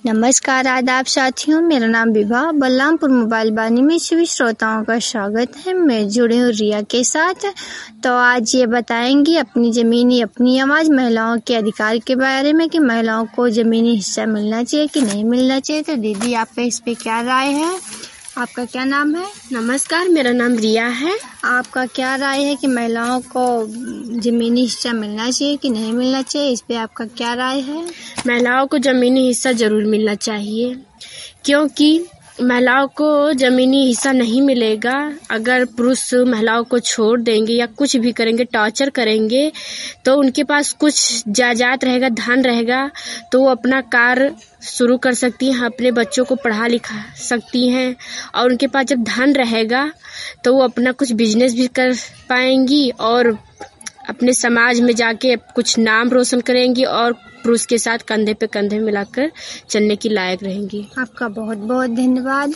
नमस्कार आदाब साथियों, मेरा नाम विभा बलरामपुर मोबाइल बानी में सभी श्रोताओं का स्वागत है। मैं जुड़ी हूँ रिया के साथ। तो आज ये बताएंगी अपनी ज़मीनी अपनी आवाज़ महिलाओं के अधिकार के बारे में कि महिलाओं को ज़मीनी हिस्सा मिलना चाहिए कि नहीं मिलना चाहिए। तो दीदी, आपका इस पे क्या राय है? आपका क्या नाम है? नमस्कार, मेरा नाम रिया है। आपका क्या राय है कि महिलाओं को ज़मीनी हिस्सा मिलना चाहिए कि नहीं मिलना चाहिए? इस पे आपका क्या राय है? महिलाओं को ज़मीनी हिस्सा ज़रूर मिलना चाहिए, क्योंकि महिलाओं को ज़मीनी हिस्सा नहीं मिलेगा अगर पुरुष महिलाओं को छोड़ देंगे या कुछ भी करेंगे, टॉर्चर करेंगे, तो उनके पास कुछ जायदाद रहेगा, धन रहेगा, तो वो अपना कार्य शुरू कर सकती हैं, अपने बच्चों को पढ़ा लिखा सकती हैं। और उनके पास जब धन रहेगा तो वो अपना कुछ बिजनेस भी कर पाएंगी और अपने समाज में जाके कुछ नाम रोशन करेंगी और पुरुष के साथ कंधे पे कंधे मिलाकर चलने की लायक रहेंगी। आपका बहुत बहुत धन्यवाद।